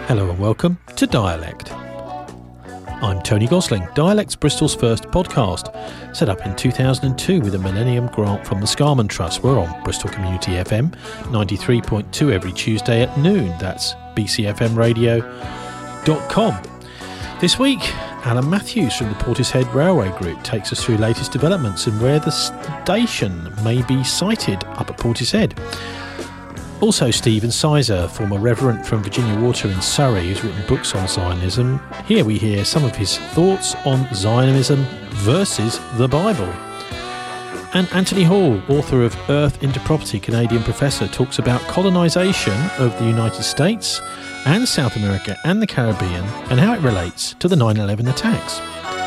Hello and welcome to Dialect. I'm Tony Gosling, Dialect's Bristol's first podcast, set up in 2002 with a Millennium grant from the Scarman Trust. We're on Bristol Community FM 93.2 every Tuesday at noon. That's bcfmradio.com. This week, Alan Matthews from the Portishead Railway Group takes us through latest developments and where the station may be sited up at Portishead. Also, Stephen Sizer, former reverend from Virginia Water in Surrey, who's written books on Zionism. Here we hear some of his thoughts on Zionism versus the Bible. And Anthony Hall, author of Earth into Property, Canadian professor, talks about colonisation of the United States and South America and the Caribbean and how it relates to the 9/11 attacks.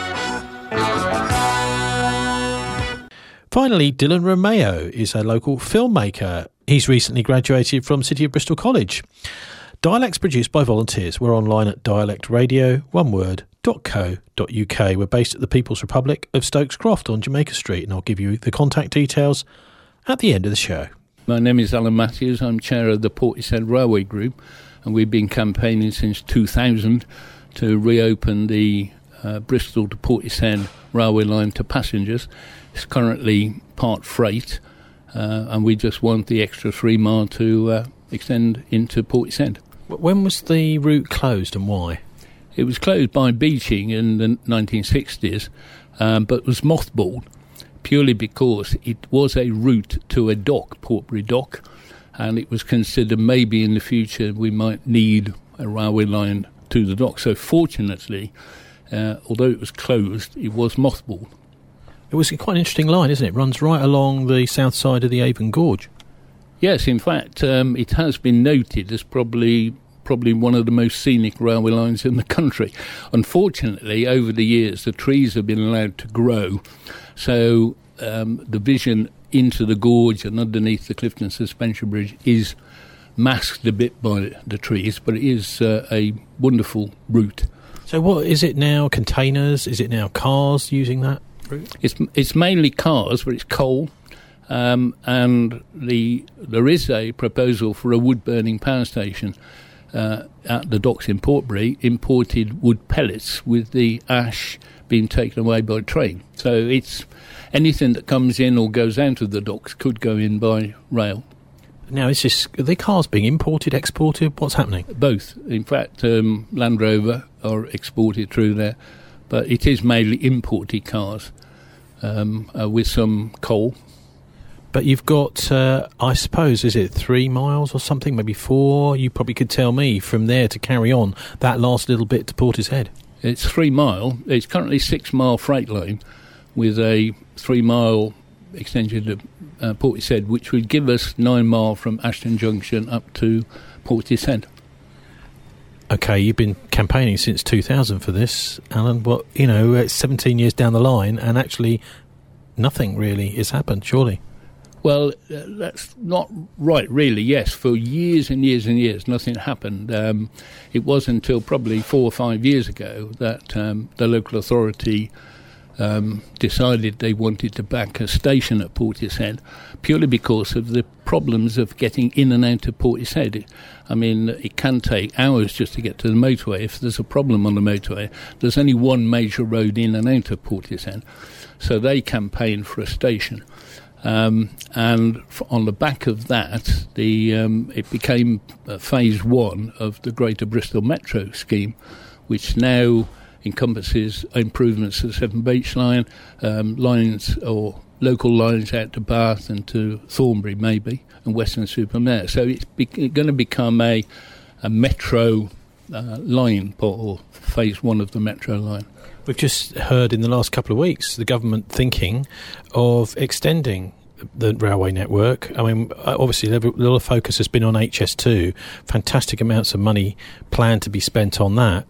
Finally, Dylan Romeo is a local filmmaker. He's recently graduated from City of Bristol College. Dialect's produced by volunteers. We're online at dialectradio.co.uk. We're based at the People's Republic of Stokes Croft on Jamaica Street, and I'll give you the contact details at the end of the show. My name is Alan Matthews. I'm chair of the Portishead Railway Group, and we've been campaigning since 2000 to reopen the Bristol to Portishead railway line to passengers. It's currently part freight, and we just want the extra 3 mile to extend into Portishead. When was the route closed and why? It was closed by Beeching in the 1960s, but was mothballed purely because it was a route to a dock, Portbury Dock, and it was considered maybe in the future we might need a railway line to the dock. So fortunately, although it was closed, it was mothballed. It was quite an interesting line, isn't it? It runs right along the south side of the Avon Gorge. Yes, in fact, it has been noted as probably one of the most scenic railway lines in the country. Unfortunately, over the years, the trees have been allowed to grow, so the vision into the gorge and underneath the Clifton Suspension Bridge is masked a bit by the trees, but it is a wonderful route. So what is it now? Containers? Is it now cars using that route? It's mainly cars, but it's coal. And there is a proposal for a wood-burning power station at the docks in Portbury, imported wood pellets with the ash being taken away by train. So it's anything that comes in or goes out of the docks could go in by rail. Now, are the cars being imported, exported? What's happening? Both. In fact, Land Rover are exported through there, but it is mainly imported cars with some coal. But you've got, I suppose, is it 3 miles or something, maybe 4? You probably could tell me from there to carry on that last little bit to Portishead. It's 3 mile. It's currently 6 mile freight line with a 3 mile extension to Portishead, which would give us 9 mile from Ashton Junction up to Portishead. Okay, you've been campaigning since 2000 for this, Alan. Well, it's 17 years down the line, and actually nothing really has happened, surely. Well, that's not right, really. Yes, for years and years and years, nothing happened. It wasn't until probably 4 or 5 years ago that the local authority decided they wanted to back a station at Portishead, purely because of the problems of getting in and out of Portishead. I mean, it can take hours just to get to the motorway. If there's a problem on the motorway, there's only one major road in and out of Portishead. So they campaigned for a station. And on the back of that, it became phase 1 of the Greater Bristol Metro scheme, which now encompasses improvements to the Severn Beach line, lines or local lines out to Bath and to Thornbury maybe, and Weston-super-Mare. So it's going to become a metro line, or phase 1 of the metro line. We've just heard in the last couple of weeks the government thinking of extending the railway network. I mean, obviously a lot of focus has been on HS2, fantastic amounts of money planned to be spent on that,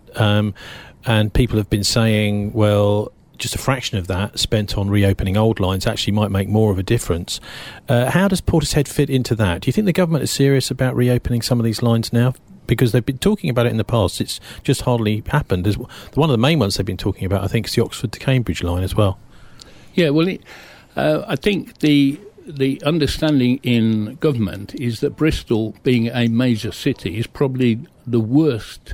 and people have been saying, well, just a fraction of that spent on reopening old lines actually might make more of a difference. How does Portishead fit into that? Do you think the government is serious about reopening some of these lines now? Because they've been talking about it in the past. It's just hardly happened. One of the main ones they've been talking about, I think, is the Oxford to Cambridge line as well. Yeah, well, I think the understanding in government is that Bristol, being a major city, is probably the worst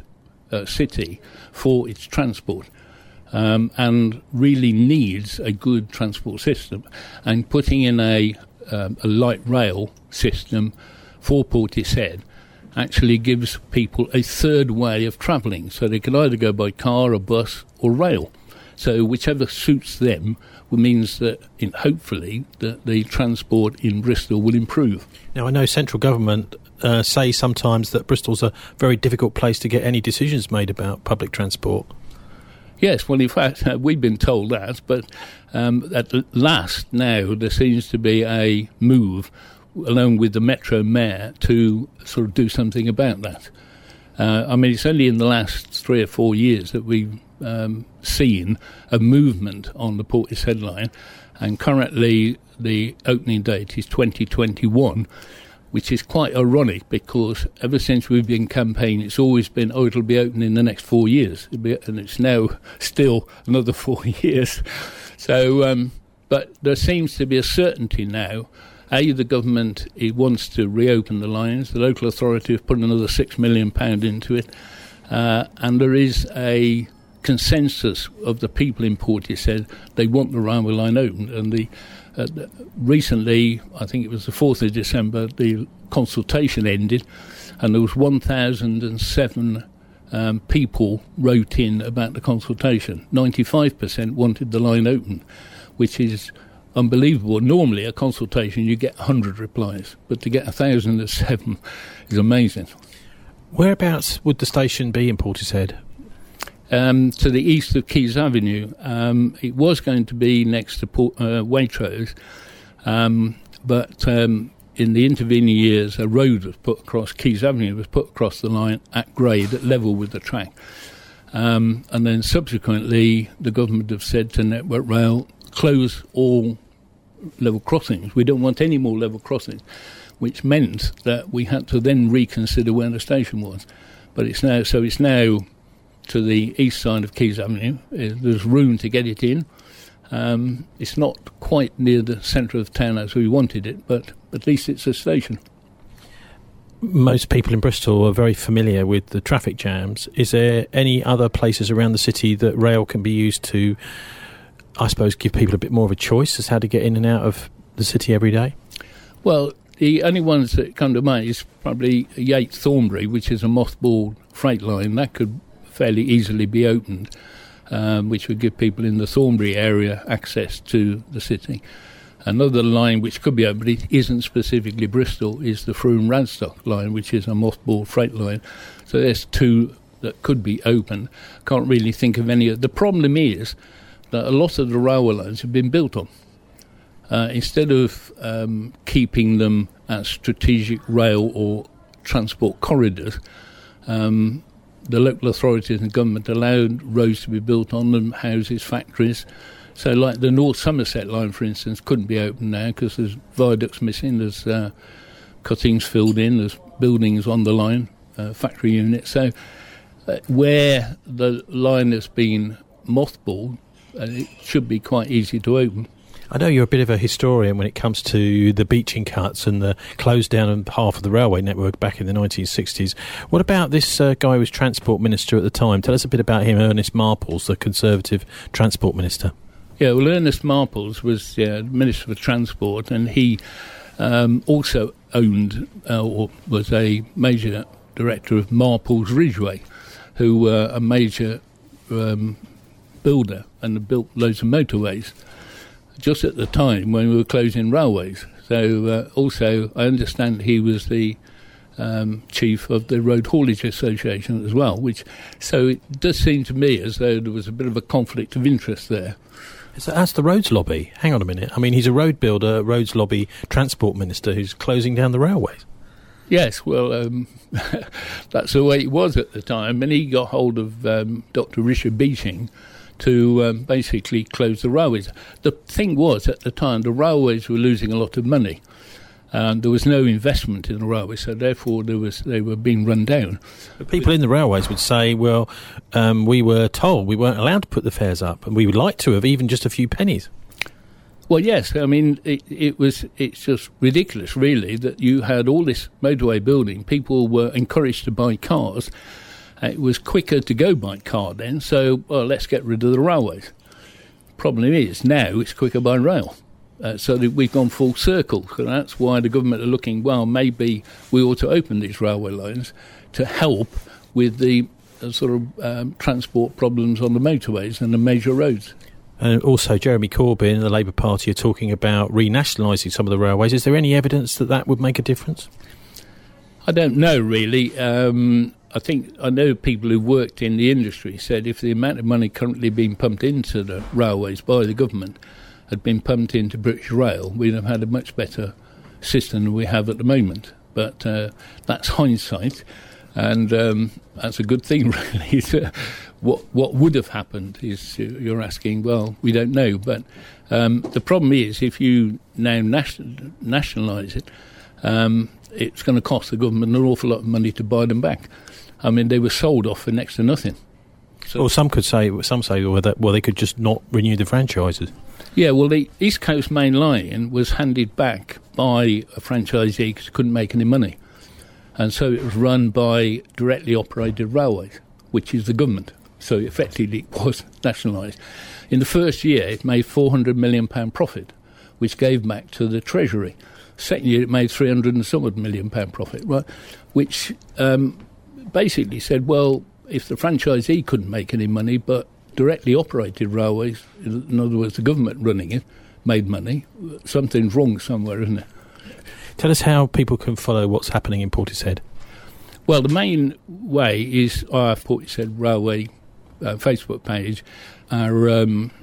city for its transport. And really needs a good transport system. And putting in a light rail system for Portishead actually gives people a third way of travelling. So they can either go by car or bus or rail. So whichever suits them means that, hopefully, that the transport in Bristol will improve. Now, I know central government say sometimes that Bristol's a very difficult place to get any decisions made about public transport. Yes, well, in fact, we've been told that, but at last now there seems to be a move, along with the Metro Mayor, to sort of do something about that. I mean, it's only in the last 3 or 4 years that we've seen a movement on the Portishead line, and currently the opening date is 2021, which is quite ironic because ever since we've been campaigning, it's always been, it'll be open in the next 4 years. And it's now still another 4 years. So, but there seems to be a certainty now. The government wants to reopen the lines. The local authority have put another £6 million into it. And there is a consensus of the people in Portishead. They want the railway line opened. And recently, I think it was the 4th of December, the consultation ended, and there was 1,007 people wrote in about the consultation. 95% wanted the line open, which is unbelievable. Normally, a consultation, you get 100 replies, but to get 1,007 is amazing. Whereabouts would the station be in Portishead? To the east of Quays Avenue. It was going to be next to Waitrose, but in the intervening years, a road was put across, Quays Avenue was put across the line at grade, at level with the track. And then subsequently, the government have said to Network Rail, close all level crossings. We don't want any more level crossings, which meant that we had to then reconsider where the station was. But it's now to the east side of Quays Avenue. There's room to get it in. It's not quite near the centre of town as we wanted it, but at least it's a station. Most people in Bristol are very familiar with the traffic jams. Is there any other places around the city that rail can be used to, I suppose, give people a bit more of a choice as how to get in and out of the city every day? Well, the only ones that come to mind is probably Yates Thornbury, which is a mothballed freight line. That could fairly easily be opened, which would give people in the Thornbury area access to the city. Another line which could be opened, but it isn't specifically Bristol, is the Frome-Radstock line, which is a mothballed freight line. So there's two that could be open. Can't really think of any. The problem is that a lot of the railway lines have been built on. Instead of keeping them as strategic rail or transport corridors, the local authorities and government allowed roads to be built on them, houses, factories. So like the North Somerset line, for instance, couldn't be opened now because there's viaducts missing, there's cuttings filled in, there's buildings on the line, factory units. So where the line has been mothballed, it should be quite easy to open. I know you're a bit of a historian when it comes to the beaching cuts and the close down of half of the railway network back in the 1960s. What about this guy who was Transport Minister at the time? Tell us a bit about him, Ernest Marples, the Conservative Transport Minister. Yeah, well, Ernest Marples was Minister for Transport, and he also owned or was a major director of Marples Ridgeway, who were a major builder and built loads of motorways just at the time when we were closing railways. So also I understand he was the chief of the Road Haulage Association as well, so it does seem to me as though there was a bit of a conflict of interest there. So that's the roads lobby. Hang on a minute. I mean, he's a road builder, roads lobby, transport minister who's closing down the railways. Yes, well, that's the way it was at the time. And he got hold of Dr. Richard Beeching to basically close the railways. The thing was, at the time, the railways were losing a lot of money. There was no investment in the railways, so therefore they were being run down. But people in the railways would say, well, we were told we weren't allowed to put the fares up, and we would like to have even just a few pennies. Well, yes, I mean, it's just ridiculous, really, that you had all this motorway building. People were encouraged to buy cars, It was quicker to go by car then, so, well, let's get rid of the railways. Problem is, now it's quicker by rail. So that we've gone full circle. So that's why the government are looking, well, maybe we ought to open these railway lines to help with the transport problems on the motorways and the major roads. And also Jeremy Corbyn and the Labour Party are talking about renationalising some of the railways. Is there any evidence that would make a difference? I don't know, really. I know people who worked in the industry said if the amount of money currently being pumped into the railways by the government had been pumped into British Rail, we'd have had a much better system than we have at the moment. But that's hindsight, and that's a good thing, really. What would have happened is you're asking, well, we don't know. But the problem is, if you now nationalise it, it's going to cost the government an awful lot of money to buy them back. I mean, they were sold off for next to nothing. So, well, some say, well, they could just not renew the franchises. Yeah, well, the East Coast Main Line was handed back by a franchisee because it couldn't make any money. And so it was run by directly operated railways, which is the government. So effectively it was nationalised. In the first year, it made £400 million profit, which gave back to the Treasury. Second year, it made £300 and some odd million profit, right? Which basically said, well, if the franchisee couldn't make any money, but directly operated railways, in other words, the government running it, made money, something's wrong somewhere, isn't it? Tell us how people can follow what's happening in Portishead. Well, the main way is our Portishead Railway Facebook page, our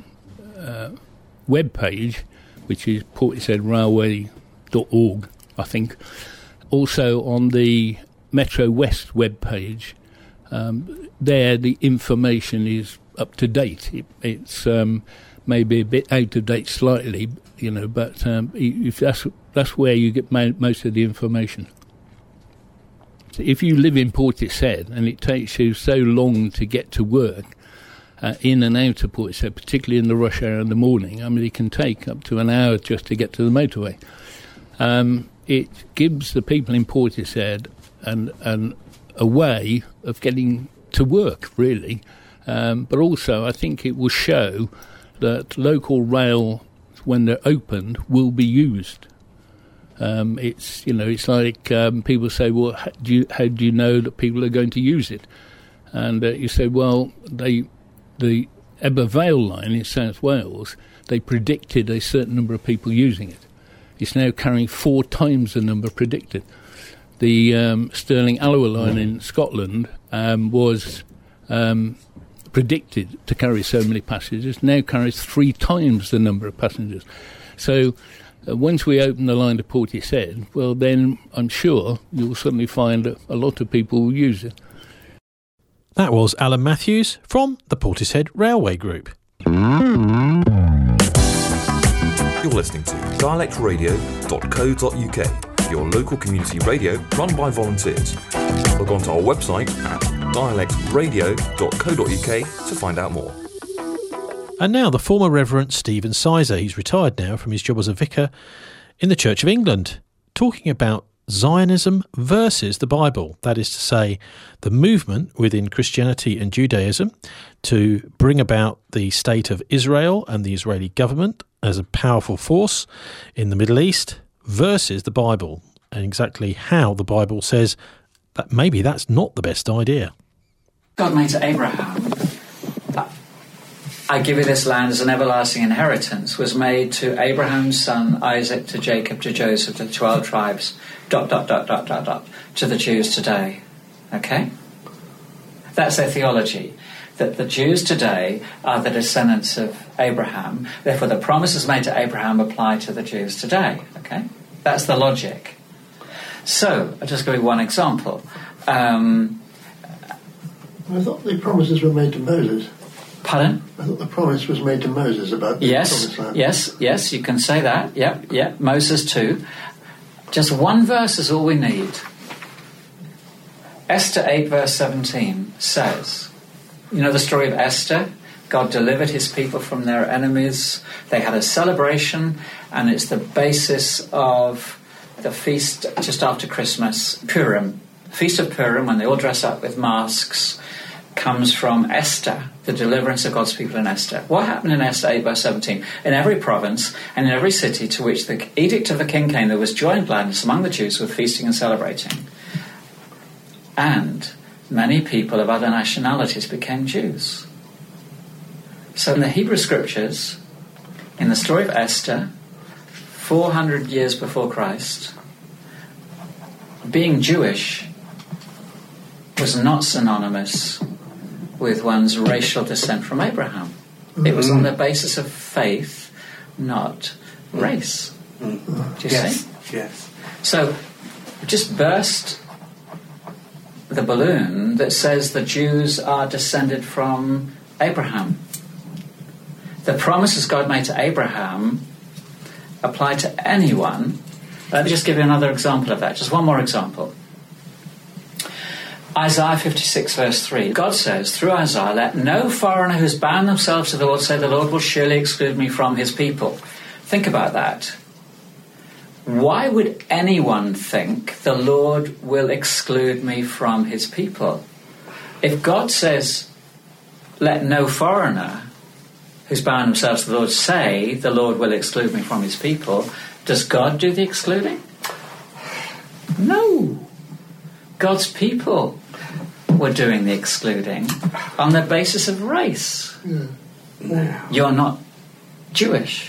web page, which is portisheadrailway.org, I think. Also on the Metro West web page, there the information is up to date. It's maybe a bit out of date slightly, but if that's where you get most of the information. If you live in Portishead and it takes you so long to get to work in and out of Portishead, particularly in the rush hour in the morning, I mean, it can take up to an hour just to get to the motorway. It gives the people in Portishead a way of getting to work, really. But also, I think it will show that local rail, when they're opened, will be used. It's like people say, well, how do you know that people are going to use it? And you say, well, the Ebbw Vale line in South Wales, they predicted a certain number of people using it. It's now carrying 4 times the number predicted. The Stirling Alloa line in Scotland was predicted to carry so many passengers, now carries 3 times the number of passengers. So once we open the line to Portishead, well, then I'm sure you'll suddenly find a lot of people will use it. That was Alan Matthews from the Portishead Railway Group. You're listening to dialectradio.co.uk, your local community radio run by volunteers. Log on to our website at dialectradio.co.uk to find out more. And now the former Reverend Stephen Sizer. He's retired now from his job as a vicar in the Church of England, talking about Zionism versus the Bible. That is to say, the movement within Christianity and Judaism to bring about the state of Israel and the Israeli government as a powerful force in the Middle East versus the Bible, and exactly how the Bible says that maybe that's not the best idea. God made to Abraham, I give you this land as an everlasting inheritance, was made to Abraham's son Isaac, to Jacob, to Joseph, to the 12 tribes, ... to the Jews today. Okay? That's their theology, that the Jews today are the descendants of Abraham, therefore the promises made to Abraham apply to the Jews today. Okay? That's the logic. So, I'll just give you one example. I thought the promises were made to Moses. Pardon? I thought the promise was made to Moses about the promised land. Yes, you can say that. Yep, Moses too. Just one verse is all we need. Esther 8 verse 17 says, you know the story of Esther? God delivered his people from their enemies. They had a celebration, and it's the basis of the feast just after Christmas, Purim. Feast of Purim, when they all dress up with masks, comes from Esther, the deliverance of God's people in Esther. What happened in Esther 8 verse 17? In every province and in every city to which the edict of the king came, there was joy and gladness among the Jews with feasting and celebrating. And many people of other nationalities became Jews. So in the Hebrew scriptures, in the story of Esther, 400 years before Christ, being Jewish was not synonymous with one's racial descent from Abraham. It was on the basis of faith, not race. Do you see? Yes. So, just burst the balloon that says the Jews are descended from Abraham. The promises God made to Abraham apply to anyone. Let me just give you another example of that. Just one more example. Isaiah 56 verse 3. God says through Isaiah, let no foreigner who's bound themselves to the Lord say the Lord will surely exclude me from his people. Think about that. Why would anyone think the Lord will exclude me from his people? If God says, let no foreigner who's bound themselves to the Lord say the Lord will exclude me from his people, does God do the excluding? No. God's people were doing the excluding on the basis of race. You're not Jewish.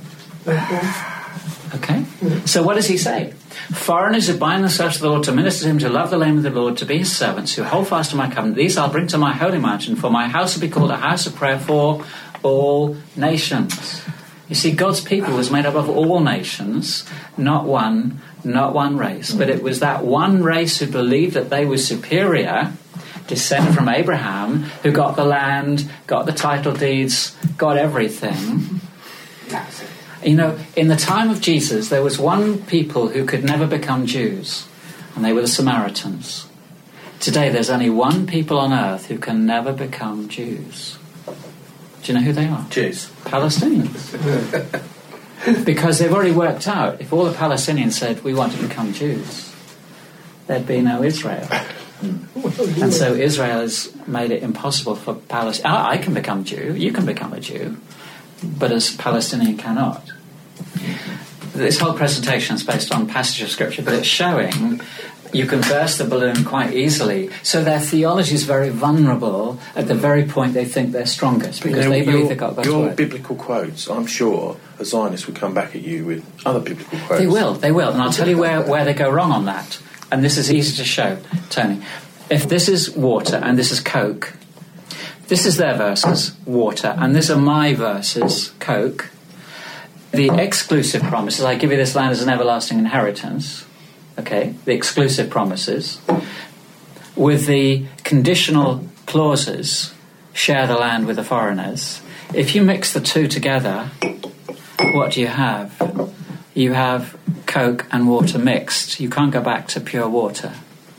Okay? So what does he say? Foreigners who bind themselves to the Lord to minister to him, to love the name of the Lord, to be his servants, who hold fast to my covenant, these I'll bring to my holy mountain, for my house will be called a house of prayer for all nations. You see, God's people was made up of all nations, not one race. But it was that one race who believed that they were superior, descended from Abraham, who got the land, got the title deeds, got everything. You know, in the time of Jesus, there was one people who could never become Jews, and they were the Samaritans. Today, there's only one people on earth who can never become Jews. Do you know who they are? Jews. Palestinians. Because they've already worked out, if all the Palestinians said, we want to become Jews, there'd be no Israel. And so Israel has made it impossible for Palestine. I can become Jew, you can become a Jew, but a Palestinian cannot. This whole presentation is based on passage of Scripture, but it's showing you can burst the balloon quite easily. So their theology is very vulnerable at the very point they think they're strongest, because they believe they've got God's word. Your biblical quotes, I'm sure a Zionist would come back at you with other biblical quotes. They will, and I'll tell you where they go wrong on that. And this is easy to show, Tony. If this is water and this is Coke, this is their verses, water, and these are my verses, Coke. The exclusive promises, I give you this land as an everlasting inheritance, okay, the exclusive promises, with the conditional clauses, share the land with the foreigners. If you mix the two together, what do you have? You have Coke and water mixed. You can't go back to pure water.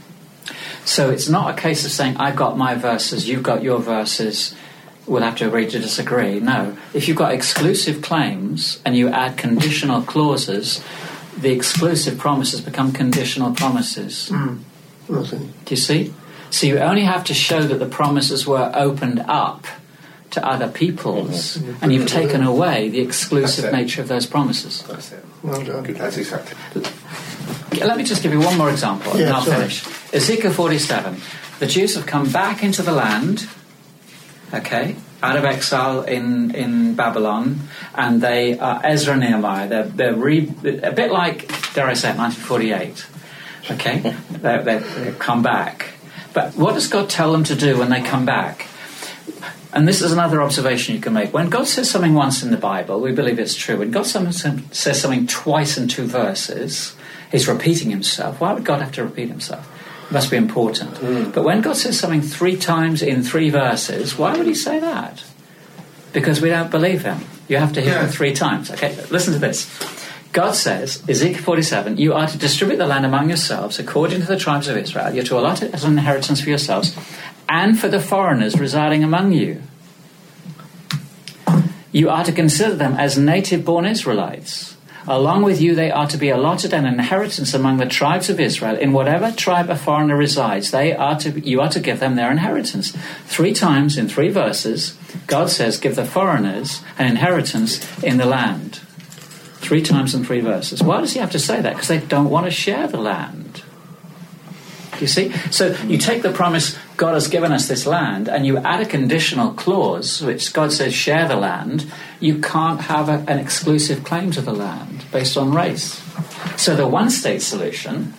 So it's not a case of saying, I've got my verses, you've got your verses, we'll have to agree to disagree. No. If you've got exclusive claims and you add conditional clauses, the exclusive promises become conditional promises. Do you see? So you only have to show that the promises were opened up to other peoples, and you've taken away the exclusive nature of those promises. That's it. Well done. Good. That's exactly. Let me just give you one more example, and I'll finish. Ezekiel 47. The Jews have come back into the land, okay, out of exile in Babylon, and they are Ezra and Nehemiah. They're a bit like, dare I say it, 1948. Okay, they've come back. But what does God tell them to do when they come back? And this is another observation you can make. When God says something once in the Bible, we believe it's true. When God says something twice in 2 verses, he's repeating himself. Why would God have to repeat himself? It must be important. But when God says something 3 times in 3 verses, why would he say that? Because we don't believe him. You have to hear it 3 times. Okay, listen to this. God says, Ezekiel 47, you are to distribute the land among yourselves according to the tribes of Israel. You're to allot it as an inheritance for yourselves and for the foreigners residing among you. You are to consider them as native-born Israelites. Along with you, they are to be allotted an inheritance among the tribes of Israel. In whatever tribe a foreigner resides, you are to give them their inheritance. 3 times in 3 verses, God says, give the foreigners an inheritance in the land. 3 times in 3 verses. Why does he have to say that? Because they don't want to share the land. You see? So you take the promise, God has given us this land, and you add a conditional clause, which God says, share the land. You can't have an exclusive claim to the land based on race. So the one-state solution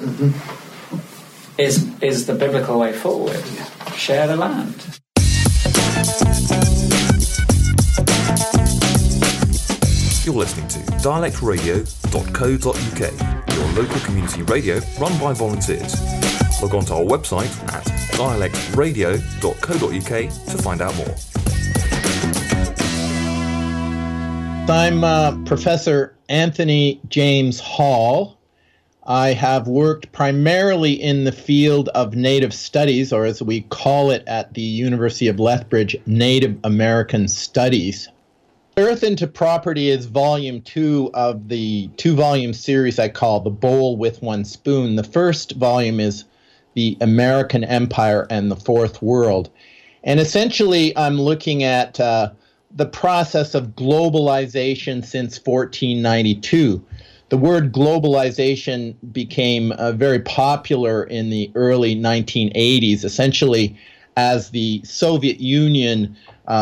is the biblical way forward. Share the land. You're listening to dialectradio.co.uk, your local community radio run by volunteers. Log on to our website at dialectradio.co.uk to find out more. I'm Professor Anthony James Hall. I have worked primarily in the field of Native Studies, or as we call it at the University of Lethbridge, Native American Studies. Earth into Property is volume 2 of the 2-volume series I call The Bowl with One Spoon. The first volume is The American Empire and the Fourth World. And essentially, I'm looking at the process of globalization since 1492. The word globalization became very popular in the early 1980s, essentially as the Soviet Union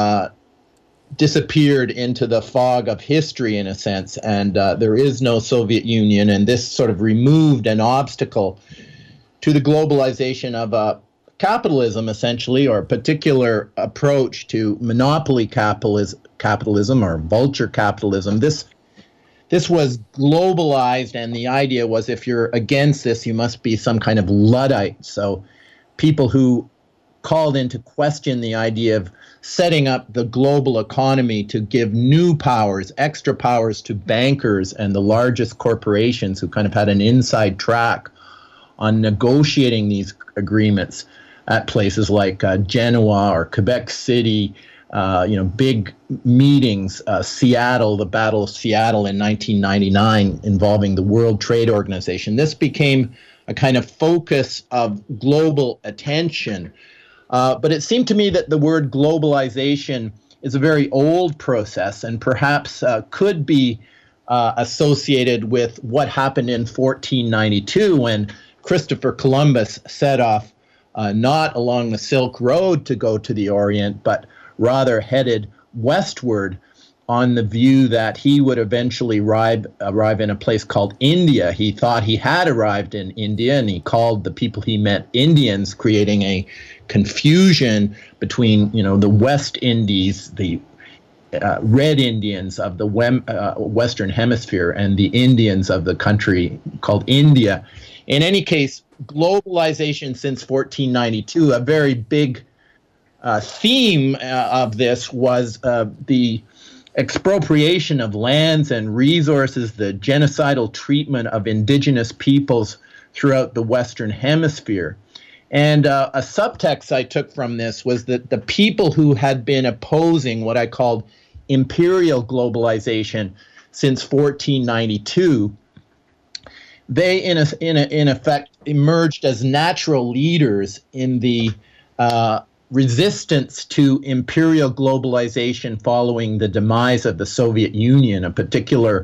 disappeared into the fog of history, in a sense, and there is no Soviet Union, and this sort of removed an obstacle to the globalization of capitalism, essentially, or a particular approach to monopoly capitalism or vulture capitalism. This was globalized, and the idea was if you're against this, you must be some kind of Luddite. So people who called into question the idea of setting up the global economy to give new powers, extra powers to bankers and the largest corporations who kind of had an inside track on negotiating these agreements at places like Genoa or Quebec City, big meetings, Seattle, the Battle of Seattle in 1999 involving the World Trade Organization. This became a kind of focus of global attention. But it seemed to me that the word globalization is a very old process and perhaps could be associated with what happened in 1492 when Christopher Columbus set off not along the Silk Road to go to the Orient, but rather headed westward on the view that he would eventually arrive in a place called India. He thought he had arrived in India, and he called the people he met Indians, creating a confusion between, the West Indies, the Red Indians of the Western Hemisphere, and the Indians of the country called India. In any case, globalization since 1492, a very big theme of this was the expropriation of lands and resources, the genocidal treatment of indigenous peoples throughout the Western Hemisphere. And a subtext I took from this was that the people who had been opposing what I called imperial globalization since 1492, they in effect emerged as natural leaders in the resistance to imperial globalization following the demise of the Soviet Union, a particular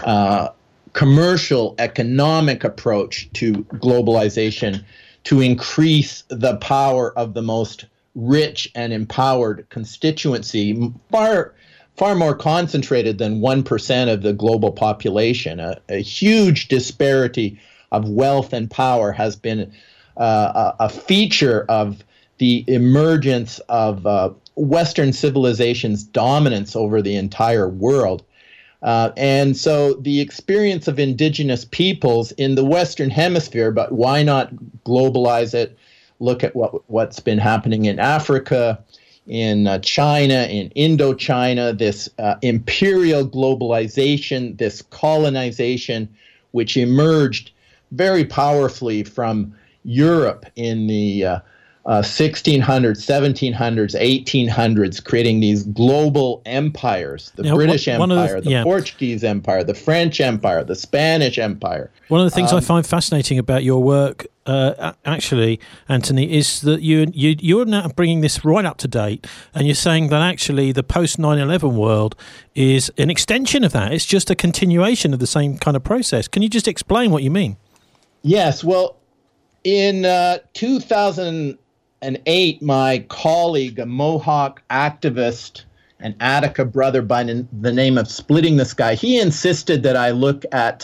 commercial economic approach to globalization to increase the power of the most rich and empowered constituency, far more concentrated than 1% of the global population. A huge disparity of wealth and power has been a feature of the emergence of Western civilization's dominance over the entire world. And so the experience of indigenous peoples in the Western Hemisphere, but why not globalize it? Look at what's been happening in Africa, in China, in Indochina, this imperial globalization, this colonization, which emerged very powerfully from Europe in the 1600s, 1700s, 1800s, creating these global empires, the British Empire, the Portuguese Empire, the French Empire, the Spanish Empire. One of the things I find fascinating about your work, actually, Anthony, is that you're now bringing this right up to date, and you're saying that actually the post-9/11 world is an extension of that. It's just a continuation of the same kind of process. Can you just explain what you mean? Yes, well, in 2008, my colleague, a Mohawk activist, an Attica brother by the name of Splitting the Sky, he insisted that I look at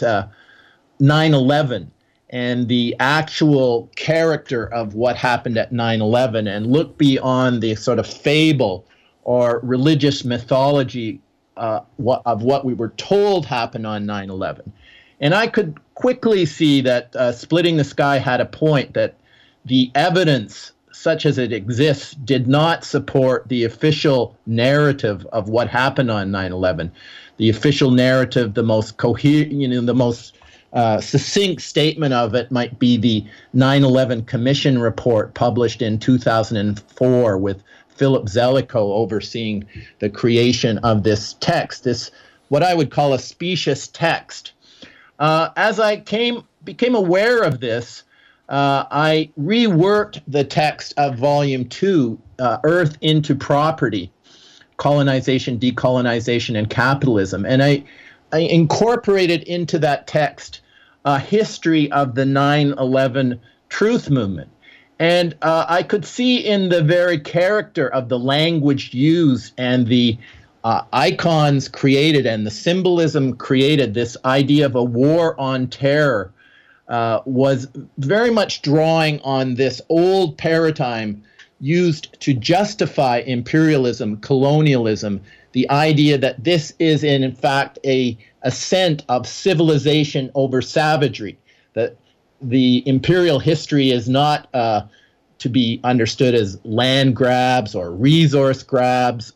9/11 and the actual character of what happened at 9/11 and look beyond the sort of fable or religious mythology of what we were told happened on 9/11. And I could quickly see that Splitting the Sky had a point, that the evidence such as it exists did not support the official narrative of what happened on 9/11. The official narrative, the most the most succinct statement of it might be the 9/11 Commission report published in 2004 with Philip Zelikow overseeing the creation of this text, this what I would call a specious text. As I became aware of this, I reworked the text of Volume 2, Earth into Property, Colonization, Decolonization, and Capitalism. And I incorporated into that text a history of the 9/11 truth movement. And I could see in the very character of the language used and the icons created and the symbolism created, this idea of a war on terror was very much drawing on this old paradigm used to justify imperialism, colonialism, the idea that this is in fact a ascent of civilization over savagery, that the imperial history is not to be understood as land grabs or resource grabs.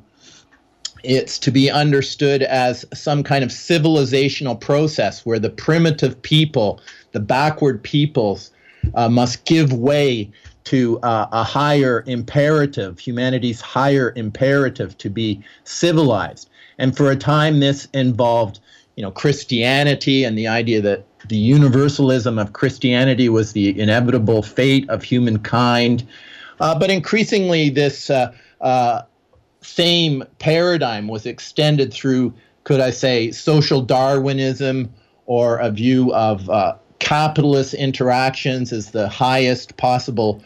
It's to be understood as some kind of civilizational process where the primitive people, the backward peoples, must give way to a higher imperative, humanity's higher imperative to be civilized. And for a time, this involved, Christianity and the idea that the universalism of Christianity was the inevitable fate of humankind. But increasingly, this same paradigm was extended through, could I say, social Darwinism, or a view of capitalist interactions as the highest possible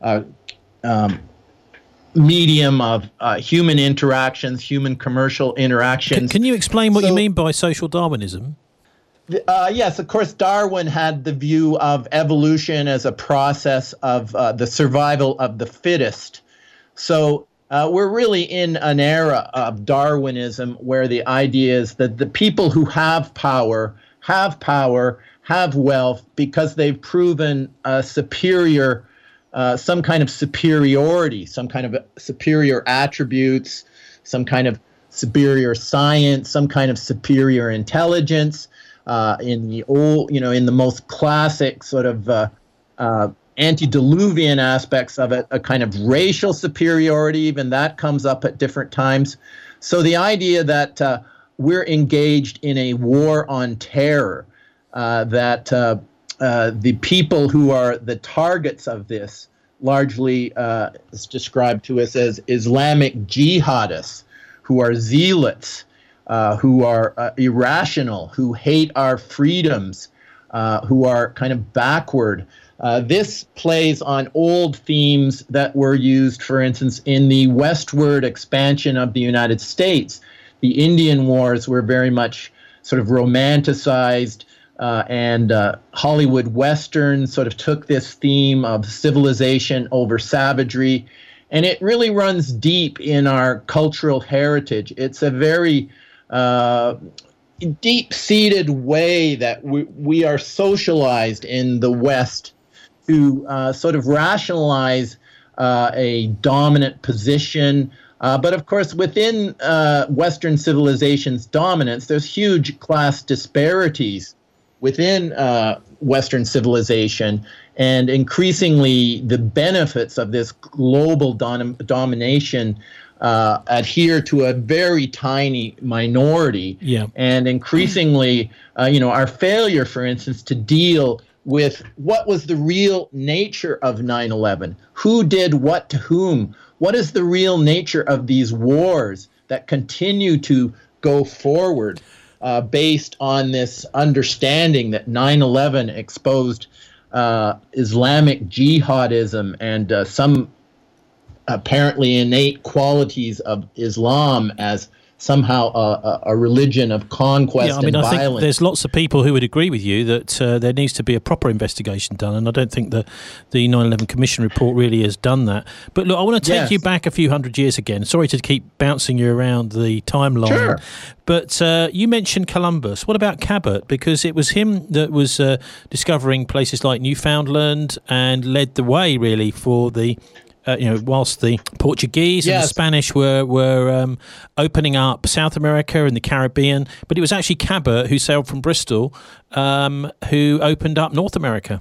medium of human interactions, human commercial interactions. Can you explain what you mean by social Darwinism? Yes, of course, Darwin had the view of evolution as a process of the survival of the fittest. So we're really in an era of Darwinism where the idea is that the people who have power, have wealth because they've proven superior, some kind of superiority, some kind of superior attributes, some kind of superior science, some kind of superior intelligence. In the old, in the most classic sort of antediluvian aspects of it, a kind of racial superiority, even that comes up at different times. So the idea that we're engaged in a war on terror, that the people who are the targets of this largely is described to us as Islamic jihadists, who are zealots, who are irrational, who hate our freedoms, who are kind of backward. This plays on old themes that were used, for instance, in the westward expansion of the United States. The Indian Wars were very much sort of romanticized, and Hollywood Western sort of took this theme of civilization over savagery, and it really runs deep in our cultural heritage. It's a very deep-seated way that we are socialized in the West to sort of rationalize a dominant position. But of course, within Western civilization's dominance, there's huge class disparities. within Western civilization, and increasingly the benefits of this global domination adhere to a very tiny minority. Yeah. And increasingly, our failure, for instance, to deal with what was the real nature of 9/11, who did what to whom, what is the real nature of these wars that continue to go forward based on this understanding that 9/11 exposed Islamic jihadism and some apparently innate qualities of Islam as somehow a religion of conquest and violence. I think there's lots of people who would agree with you that there needs to be a proper investigation done, and I don't think the 9/11 Commission report really has done that. But look, I want to take you back a few hundred years again. Sorry to keep bouncing you around the timeline. Sure. But you mentioned Columbus. What about Cabot? Because it was him that was discovering places like Newfoundland and led the way, really, for the whilst the Portuguese and the Spanish were opening up South America and the Caribbean. But it was actually Cabot who sailed from Bristol who opened up North America.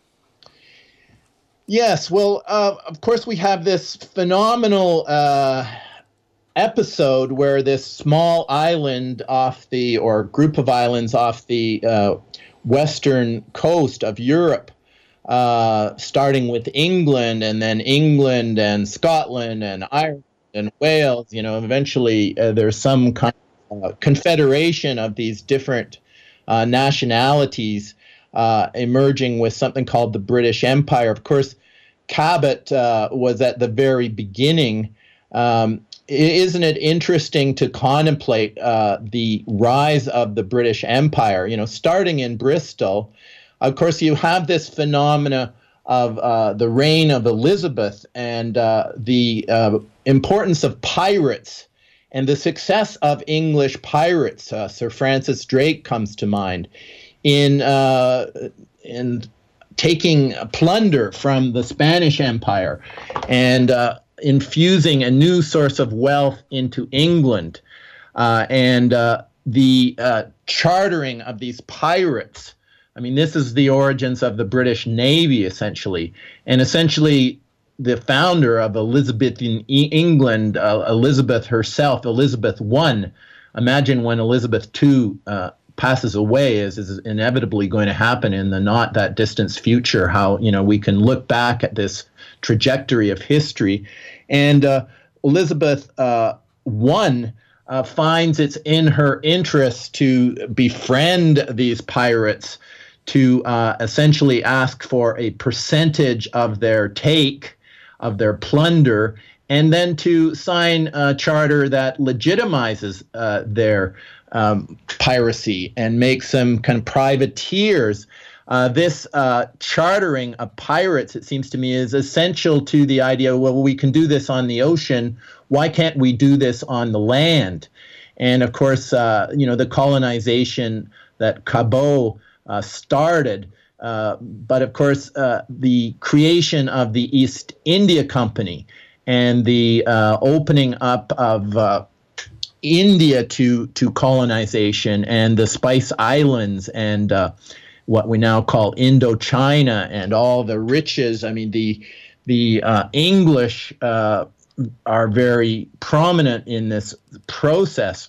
Yes, well, of course we have this phenomenal episode where this small island or group of islands off the western coast of Europe, starting with England and then England and Scotland and Ireland and Wales, eventually there's some kind of confederation of these different nationalities emerging with something called the British Empire. Of course, Cabot was at the very beginning. Isn't it interesting to contemplate the rise of the British Empire, starting in Bristol? Of course, you have this phenomena of the reign of Elizabeth and the importance of pirates and the success of English pirates. Sir Francis Drake comes to mind in taking plunder from the Spanish Empire and infusing a new source of wealth into England, and the chartering of these pirates. I mean, this is the origins of the British Navy, essentially. And essentially, the founder of Elizabethan England, Elizabeth herself, Elizabeth I, imagine when Elizabeth II passes away, as is inevitably going to happen in the not that distant future, how, we can look back at this trajectory of history. And Elizabeth I finds it's in her interest to befriend these pirates, to essentially ask for a percentage of their take, of their plunder, and then to sign a charter that legitimizes their piracy and makes them kind of privateers. This chartering of pirates, it seems to me, is essential to the idea, well, we can do this on the ocean. Why can't we do this on the land? And of course, the colonization that Cabot started, but of course, the creation of the East India Company and the opening up of India to colonization and the Spice Islands and what we now call Indochina and all the riches. I mean, the English are very prominent in this process.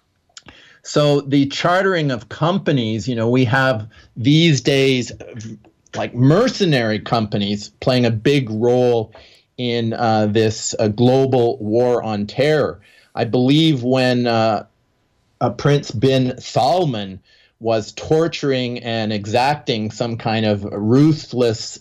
So the chartering of companies, we have these days like mercenary companies playing a big role in this global war on terror. I believe when Prince bin Salman was torturing and exacting some kind of ruthless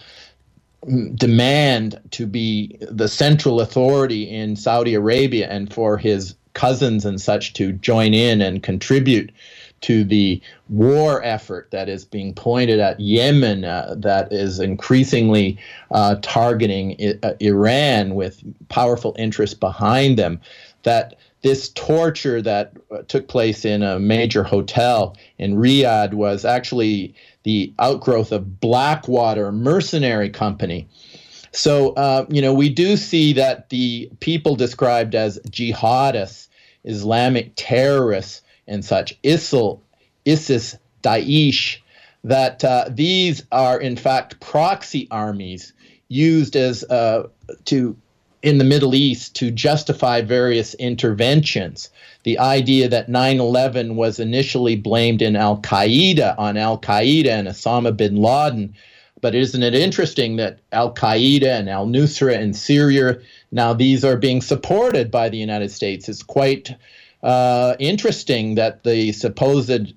demand to be the central authority in Saudi Arabia and for his cousins and such to join in and contribute to the war effort that is being pointed at Yemen, that is increasingly targeting Iran with powerful interests behind them, that this torture that took place in a major hotel in Riyadh was actually the outgrowth of Blackwater mercenary company. So, we do see that the people described as jihadists, Islamic terrorists and such, ISIS, Daesh, that these are in fact proxy armies used as in the Middle East to justify various interventions. The idea that 9/11 was initially blamed on Al Qaeda and Osama bin Laden. But isn't it interesting that Al Qaeda and Al Nusra in Syria, now these are being supported by the United States? It's quite interesting that the supposed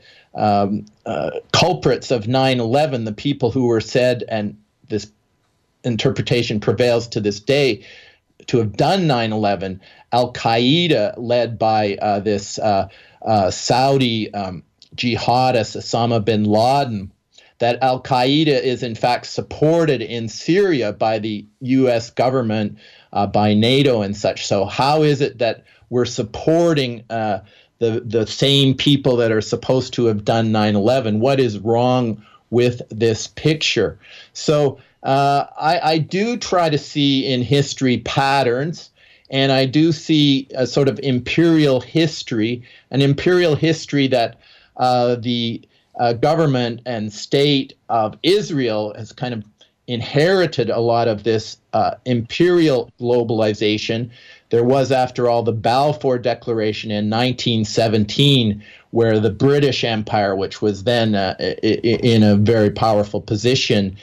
culprits of 9/11, the people who were said, and this interpretation prevails to this day, to have done 9/11, Al Qaeda, led by this Saudi jihadist Osama bin Laden, that Al Qaeda is in fact supported in Syria by the U.S. government, by NATO and such. So how is it that we're supporting the same people that are supposed to have done 9/11? What is wrong with this picture? So I do try to see in history patterns, and I do see a sort of imperial history, an imperial history that the government and state of Israel has kind of inherited a lot of this imperial globalization. There was, after all, the Balfour Declaration in 1917, where the British Empire, which was then in a very powerful position,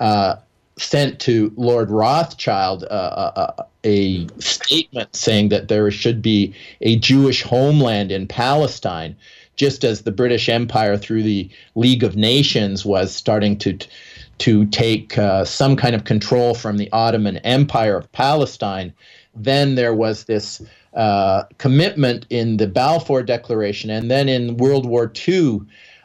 sent to Lord Rothschild a statement saying that there should be a Jewish homeland in Palestine, just as the British Empire, through the League of Nations, was starting to take some kind of control from the Ottoman Empire of Palestine. Then there was this commitment in the Balfour Declaration, and then in World War II,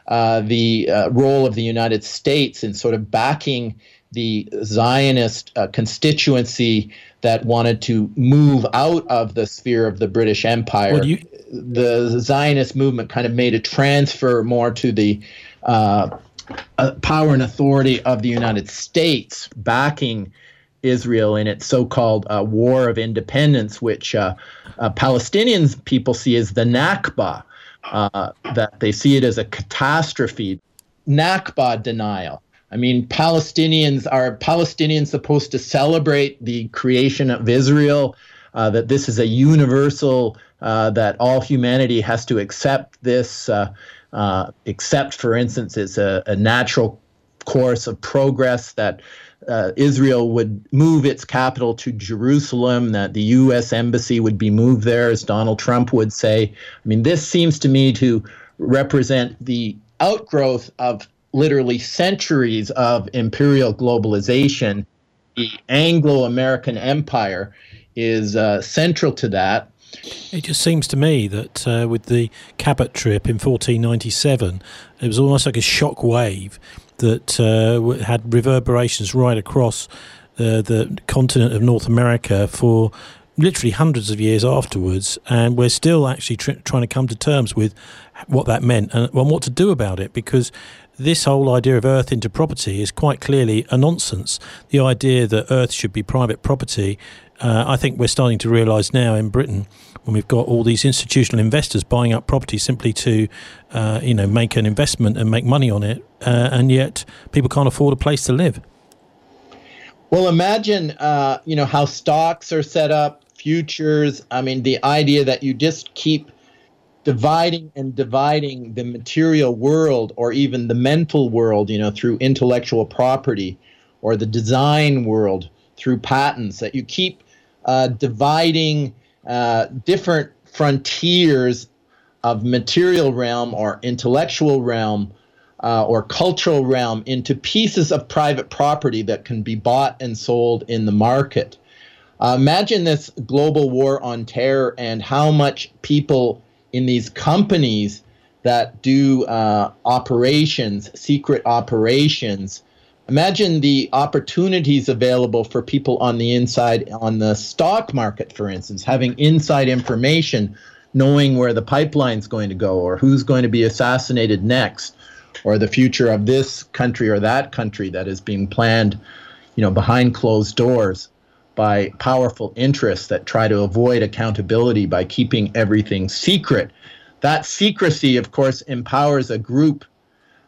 the role of the United States in sort of backing the Zionist constituency that wanted to move out of the sphere of the British Empire. The Zionist movement kind of made a transfer more to the power and authority of the United States, backing Israel in its so-called War of Independence, which Palestinians people see as the Nakba, that they see it as a catastrophe. Nakba denial. I mean, are Palestinians supposed to celebrate the creation of Israel, that this is a universal, that all humanity has to accept this, except, for instance, it's a natural course of progress, that Israel would move its capital to Jerusalem, that the U.S. embassy would be moved there, as Donald Trump would say. I mean, this seems to me to represent the outgrowth of literally centuries of imperial globalization. The Anglo-American Empire is central to that. It just seems to me that with the Cabot trip in 1497, it was almost like a shock wave that had reverberations right across the continent of North America for literally hundreds of years afterwards, and we're still actually trying to come to terms with what that meant and what to do about it, because this whole idea of earth into property is quite clearly a nonsense. The idea that earth should be private property, I think we're starting to realise now in Britain, when we've got all these institutional investors buying up property simply to, make an investment and make money on it, and yet people can't afford a place to live. Well, imagine, how stocks are set up, futures. I mean, the idea that you just keep dividing the material world, or even the mental world, through intellectual property, or the design world through patents, that you keep dividing different frontiers of material realm or intellectual realm or cultural realm into pieces of private property that can be bought and sold in the market. Imagine this global war on terror and how much people in these companies that do operations, secret operations. Imagine the opportunities available for people on the inside, on the stock market, for instance, having inside information, knowing where the pipeline's going to go, or who's going to be assassinated next, or the future of this country or that country that is being planned, behind closed doors by powerful interests that try to avoid accountability by keeping everything secret. That secrecy, of course, empowers a group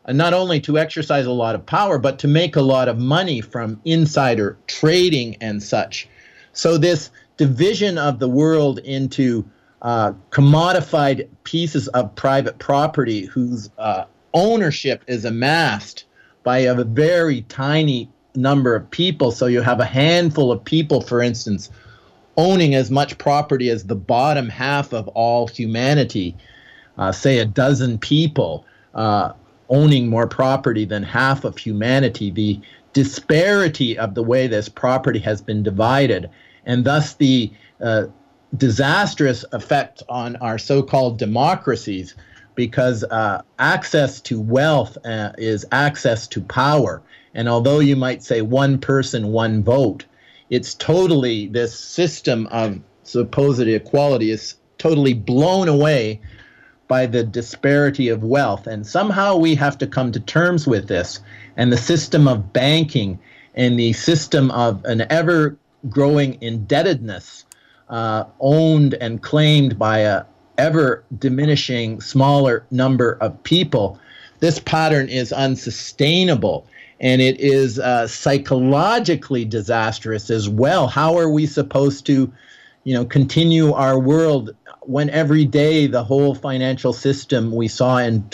not only to exercise a lot of power, but to make a lot of money from insider trading and such. So this division of the world into commodified pieces of private property whose ownership is amassed by a very tiny number of people. So you have a handful of people, for instance, owning as much property as the bottom half of all humanity, say a dozen people owning more property than half of humanity. The disparity of the way this property has been divided, and thus the disastrous effect on our so-called democracies, because access to wealth is access to power. And although you might say one person, one vote, it's totally, this system of supposed equality is totally blown away by the disparity of wealth. And somehow we have to come to terms with this. And the system of banking and the system of an ever-growing indebtedness owned and claimed by a ever-diminishing smaller number of people, this pattern is unsustainable. And it is psychologically disastrous as well. How are we supposed to, continue our world when every day the whole financial system we saw in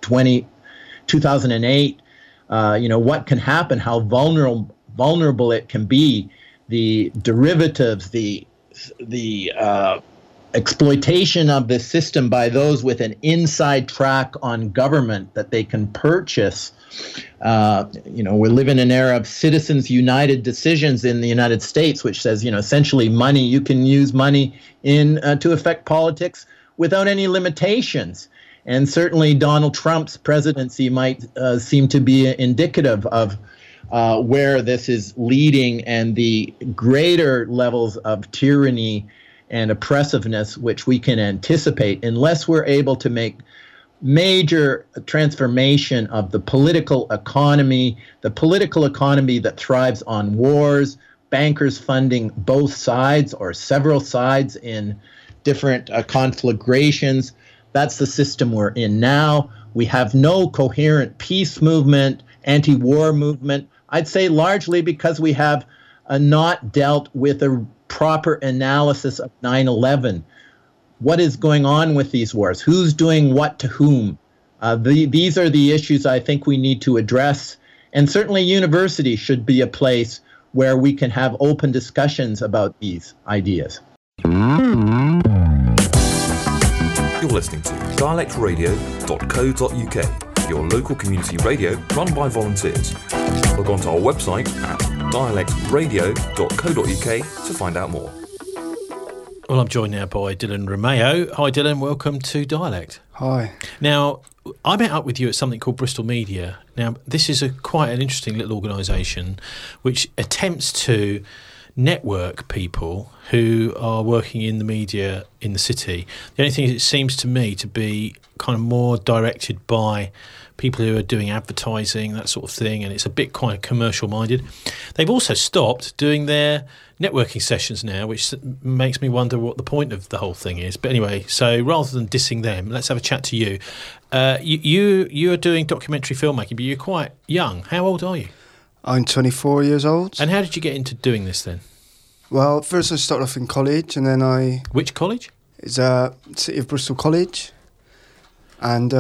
2008, what can happen, how vulnerable it can be, the derivatives, the exploitation of this system by those with an inside track on government that they can purchase. We live in an era of Citizens United decisions in the United States, which says, essentially money, you can use money to affect politics without any limitations. And certainly Donald Trump's presidency might seem to be indicative of where this is leading and the greater levels of tyranny and oppressiveness which we can anticipate unless we're able to make major transformation of the political economy that thrives on wars, bankers funding both sides or several sides in different conflagrations. That's the system we're in now. We have no coherent peace movement, anti-war movement. I'd say largely because we have not dealt with a proper analysis of 9/11. What is going on with these wars? Who's doing what to whom? These are the issues I think we need to address. And certainly university should be a place where we can have open discussions about these ideas. You're listening to dialectradio.co.uk, your local community radio run by volunteers. Log on to our website at dialectradio.co.uk to find out more. Well, I'm joined now by Dylan Romeo. Hi, Dylan. Welcome to Dialect. Hi. Now, I met up with you at something called Bristol Media. Now, this is quite an interesting little organisation which attempts to network people who are working in the media in the city. The only thing is it seems to me to be kind of more directed by people who are doing advertising, that sort of thing, and it's a bit quite commercial-minded. They've also stopped doing their networking sessions now, which makes me wonder what the point of the whole thing is. But anyway, so rather than dissing them, let's have a chat to you. You are doing documentary filmmaking, but you're quite young. How old are you? I'm 24 years old. And how did you get into doing this then? Well, first I started off in college, and then Which college? It's City of Bristol College. And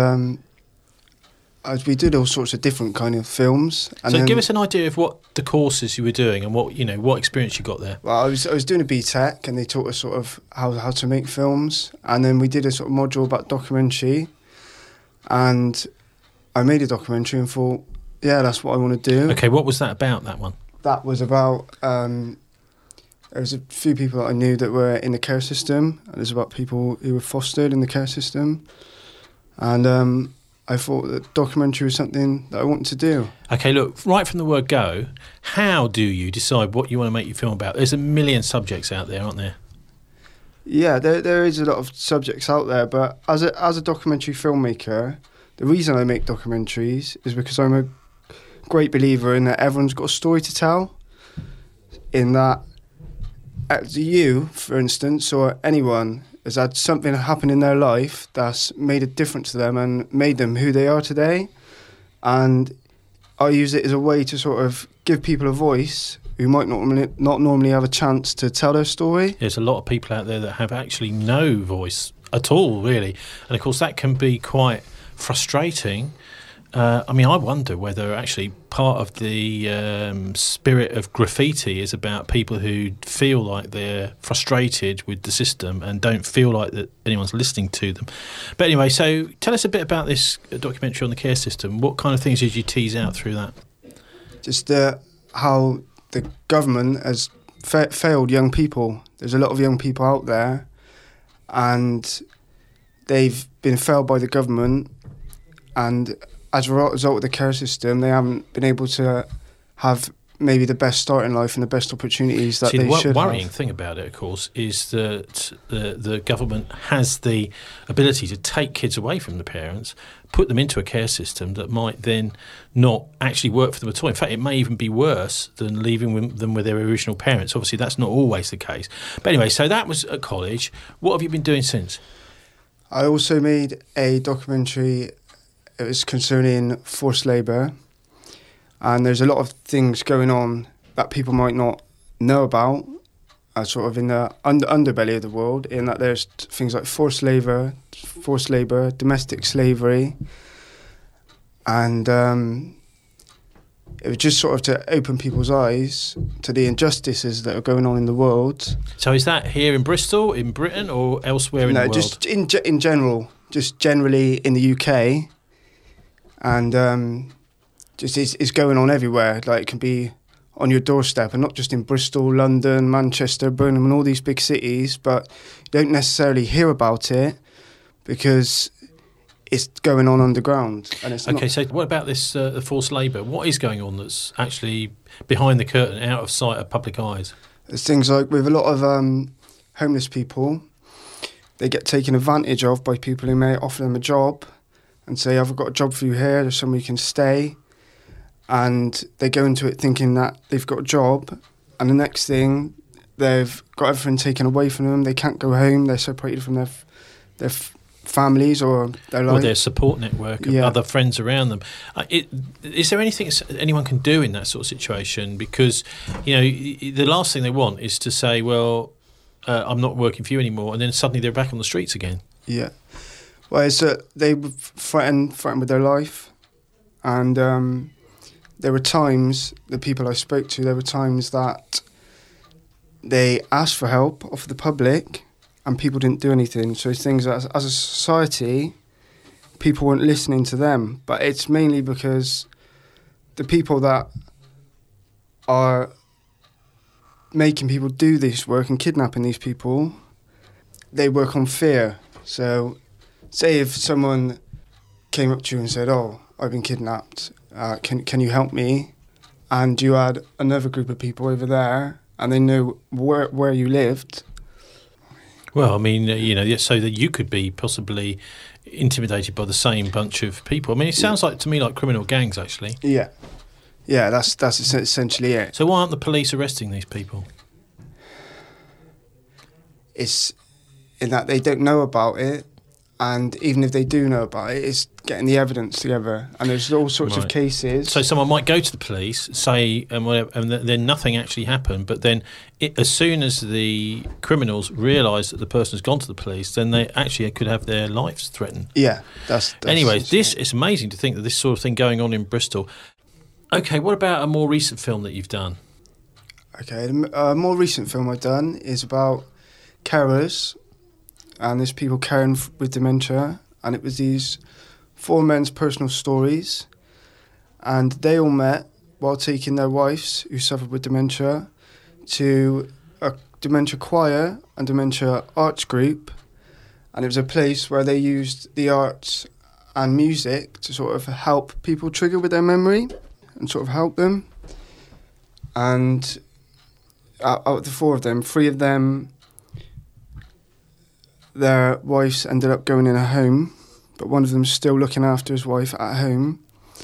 we did all sorts of different kind of films. And so give us an idea of what the courses you were doing and what experience you got there. Well, I was doing a BTEC, and they taught us sort of how to make films. And then we did a sort of module about documentary. And I made a documentary and thought, yeah, that's what I want to do. Okay, what was that about, that one? That was about, there was a few people that I knew that were in the care system. And it was about people who were fostered in the care system. And I thought that documentary was something that I wanted to do. Okay, look, right from the word go, how do you decide what you want to make your film about? There's a million subjects out there, aren't there? Yeah, there is a lot of subjects out there, but as a documentary filmmaker, the reason I make documentaries is because I'm a great believer in that everyone's got a story to tell. In that, you, for instance, or anyone has had something happen in their life that's made a difference to them and made them who they are today. and I use it as a way to sort of give people a voice who might not normally have a chance to tell their story. There's a lot of people out there that have actually no voice at all, really. And of course, that can be quite frustrating. I mean, I wonder whether actually part of the spirit of graffiti is about people who feel like they're frustrated with the system and don't feel like that anyone's listening to them. But anyway, so tell us a bit about this documentary on the care system. What kind of things did you tease out through that? Just how the government has failed young people. There's a lot of young people out there, and they've been failed by the government, and as a result of the care system, they haven't been able to have maybe the best start in life and the best opportunities that they should have. The worrying thing about it, of course, is that the government has the ability to take kids away from the parents, put them into a care system that might then not actually work for them at all. In fact, it may even be worse than leaving them with their original parents. Obviously, that's not always the case. But anyway, so that was at college. What have you been doing since? I also made a documentary. It was concerning forced labour, and there's a lot of things going on that people might not know about, sort of in the underbelly of the world, in that there's things like forced labour, domestic slavery, and it was just sort of to open people's eyes to the injustices that are going on in the world. So is that here in Bristol, in Britain, or elsewhere in the world? No, just in general, just generally in the UK. And just it's going on everywhere. Like, it can be on your doorstep, and not just in Bristol, London, Manchester, Birmingham, and all these big cities. But you don't necessarily hear about it because it's going on underground. And it's okay. So what about this the forced labour? What is going on that's actually behind the curtain, out of sight of public eyes? There's things like with a lot of homeless people, they get taken advantage of by people who may offer them a job and say, I've got a job for you here, there's somewhere you can stay. And they go into it thinking that they've got a job, and the next thing, they've got everything taken away from them. They can't go home, they're separated from their families or their life. Or their support network of other friends around them. Is there anything anyone can do in that sort of situation? Because, you know, the last thing they want is to say, well, I'm not working for you anymore, and then suddenly they're back on the streets again. Yeah. Well, it's they were threatened with their life, and there were times, the people I spoke to, there were times that they asked for help of the public, and people didn't do anything. So things as a society, people weren't listening to them. But it's mainly because the people that are making people do this work and kidnapping these people, they work on fear. So say if someone came up to you and said, oh, I've been kidnapped, can you help me? And you had another group of people over there, and they knew where you lived. Well, I mean, you know, so that you could be possibly intimidated by the same bunch of people. I mean, it sounds like to me like criminal gangs, actually. Yeah, that's essentially it. So why aren't the police arresting these people? It's in that they don't know about it. And even if they do know about it, it's getting the evidence together. And there's all sorts of cases. So someone might go to the police, say, and then nothing actually happened. But then as soon as the criminals realise that the person has gone to the police, then they actually could have their lives threatened. Yeah. That's anyway, it's amazing to think that this sort of thing going on in Bristol. Okay, what about a more recent film that you've done? Okay, a more recent film I've done is about carers. And there's people caring with dementia, and it was these 4 men's personal stories, and they all met while taking their wives who suffered with dementia to a dementia choir and dementia arts group, and it was a place where they used the arts and music to sort of help people trigger with their memory and sort of help them. And out of the 4 of them, 3 of them, their wives ended up going in a home, but one of them's still looking after his wife at home.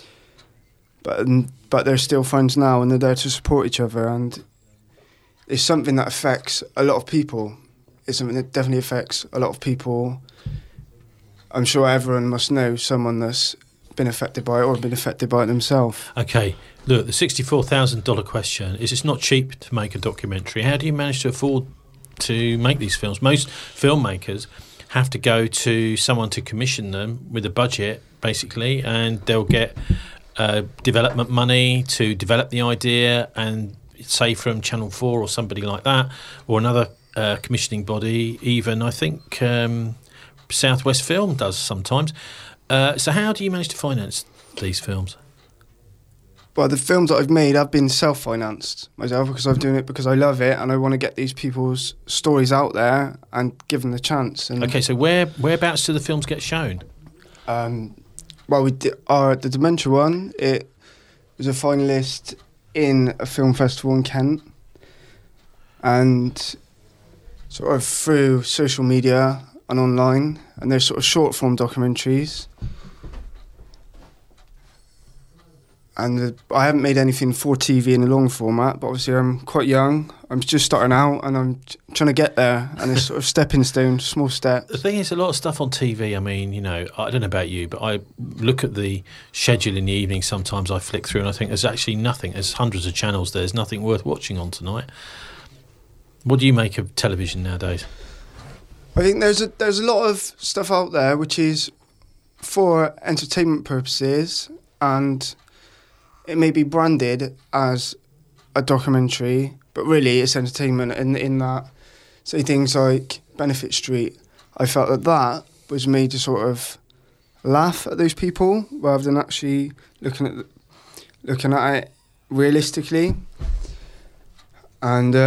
But they're still friends now, and they're there to support each other. And it's something that affects a lot of people. It's something that definitely affects a lot of people. I'm sure everyone must know someone that's been affected by it or been affected by it themselves. Okay, look, the $64,000 question is it's not cheap to make a documentary. How do you manage to afford to make these films? Most filmmakers have to go to someone to commission them with a budget, basically, and they'll get development money to develop the idea, and say from Channel 4 or somebody like that, or another commissioning body, even I think Southwest Film does sometimes. So how do you manage to finance these films? Well, the films that I've made have been self-financed myself because I'm doing it because I love it and I want to get these people's stories out there and give them the chance. And okay, so whereabouts do the films get shown? Well, we did the Dementia one. It was a finalist in a film festival in Kent, and sort of through social media and online, and they're sort of short form documentaries. And I haven't made anything for TV in a long format, but obviously I'm quite young. I'm just starting out and I'm trying to get there. And it's sort of stepping stone, small steps. The thing is, a lot of stuff on TV, I mean, you know, I don't know about you, but I look at the schedule in the evening, sometimes I flick through and I think there's actually nothing. There's hundreds of channels, there's nothing worth watching on tonight. What do you make of television nowadays? I think there's a lot of stuff out there which is for entertainment purposes, and it may be branded as a documentary, but really it's entertainment in that, say things like Benefit Street, I felt that was made to sort of laugh at those people rather than actually looking at it realistically. And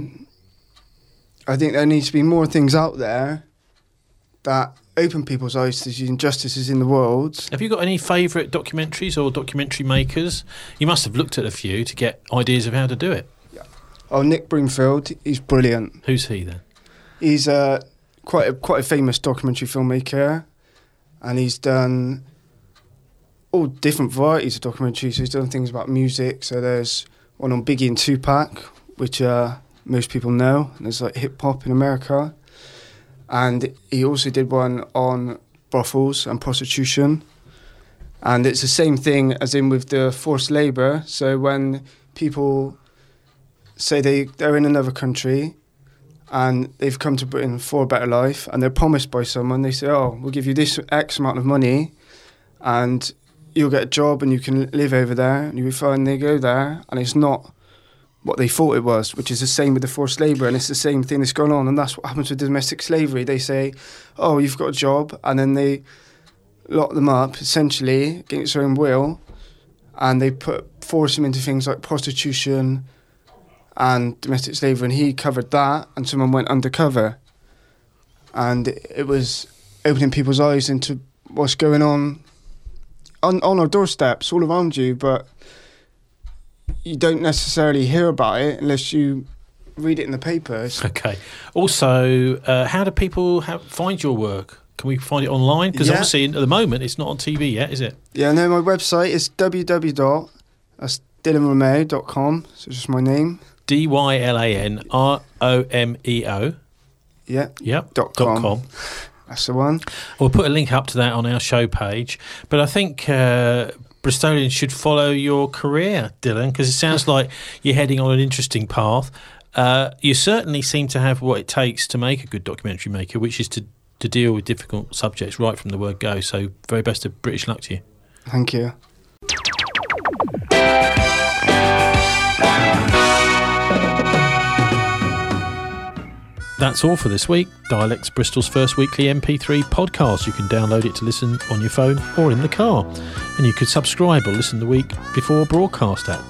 I think there needs to be more things out there that open people's eyes to the injustices in the world. Have you got any favourite documentaries or documentary makers? You must have looked at a few to get ideas of how to do it. Yeah. Oh, Nick Broomfield, he's brilliant. Who's he then? He's quite a famous documentary filmmaker, and he's done all different varieties of documentaries. So he's done things about music. So there's one on Biggie and Tupac, which most people know. And there's like hip hop in America. And he also did one on brothels and prostitution. And it's the same thing as in with the forced labour. So when people say they're in another country and they've come to Britain for a better life and they're promised by someone, they say, oh, we'll give you this X amount of money and you'll get a job and you can live over there. And you find they go there and it's not what they thought it was, which is the same with the forced labour, and it's the same thing that's going on, and that's what happens with domestic slavery. They say, oh, you've got a job, and then they lock them up, essentially, against their own will, and they force them into things like prostitution and domestic slavery, and he covered that, and someone went undercover. And it was opening people's eyes into what's going on our doorsteps, all around you, but you don't necessarily hear about it unless you read it in the papers. Okay. Also, how do people find your work? Can we find it online? Because obviously, at the moment, it's not on TV yet, is it? Yeah, no, my website is www.dylanromeo.com. So just my name. DYLANROMEO. Yeah. Yep. .com. That's the one. We'll put a link up to that on our show page. But I think Bristolians should follow your career, Dylan, because it sounds like you're heading on an interesting path. You certainly seem to have what it takes to make a good documentary maker, which is to deal with difficult subjects right from the word go. So very best of British luck to you. Thank you. That's all for this week. Dialects Bristol's first weekly MP3 podcast. You can download it to listen on your phone or in the car. And you could subscribe or listen the week before broadcast at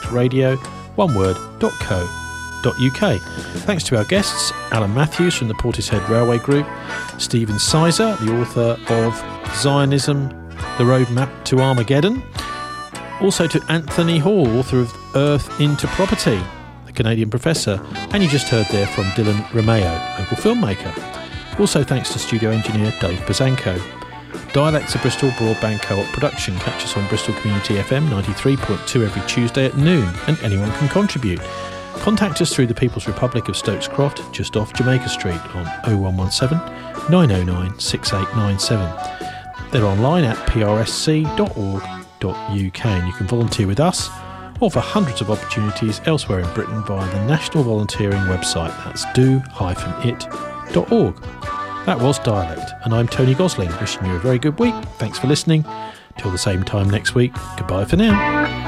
dialectradio.co.uk. Thanks to our guests, Alan Matthews from the Portishead Railway Group, Stephen Sizer, the author of Zionism, The Roadmap to Armageddon. Also to Anthony Hall, author of Earth into Property, Canadian professor, and you just heard there from Dylan Romeo, local filmmaker. Also thanks to studio engineer Dave Bazanko. Dialects of Bristol Broadband Co-op production. Catch us on Bristol Community FM 93.2 every Tuesday at noon, and anyone can contribute. Contact us through the People's Republic of Stokes Croft, just off Jamaica Street, on 0117 909 6897. They're online at prsc.org.uk, and you can volunteer with us or for hundreds of opportunities elsewhere in Britain via the National Volunteering website. That's do-it.org. That was Dialect, and I'm Tony Gosling, wishing you a very good week. Thanks for listening. Till the same time next week, goodbye for now.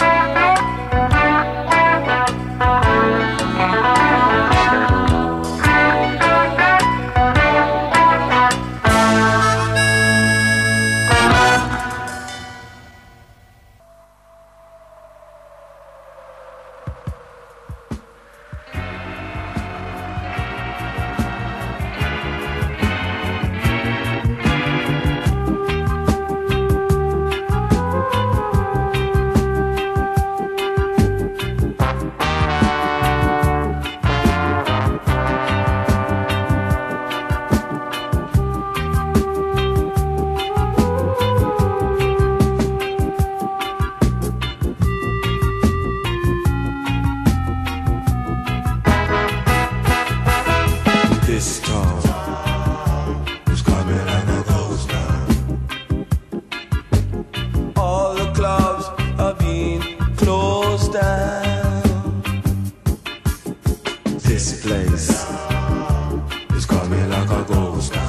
This place is coming like a ghost.